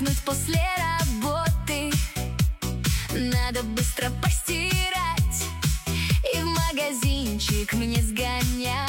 отдохнуть после работы. Надо быстро постирать и в магазинчик мне сгонять.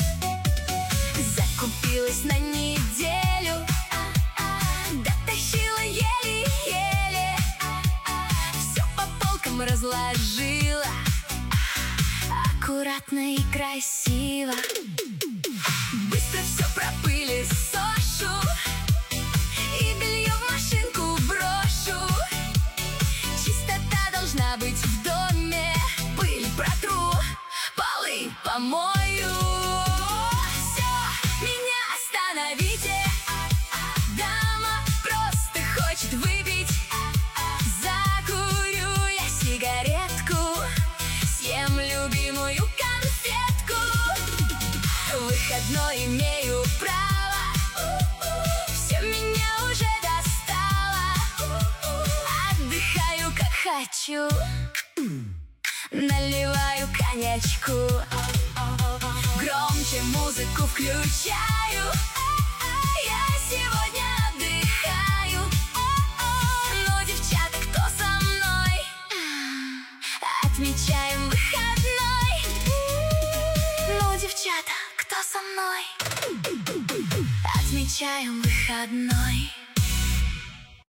Закупилась на неделю, дотащила еле-еле, все по полкам разложила, аккуратно и красиво. Быстро все пропылесошу и белье в машинку брошу. Чистота должна быть в доме, пыль протру, полы помою. Все, меня остановите, дама просто хочет выпить. Закурю я сигаретку, съем любимую конфетку. Выходной имею право, все меня уже достало. Отдыхаю как хочу, наливаю коньячку, громче музыку включаю. Я сегодня отдыхаю. Ну, девчата, кто со мной? Отмечаем выходной. Ну, девчата, кто со мной? Отмечаем выходной.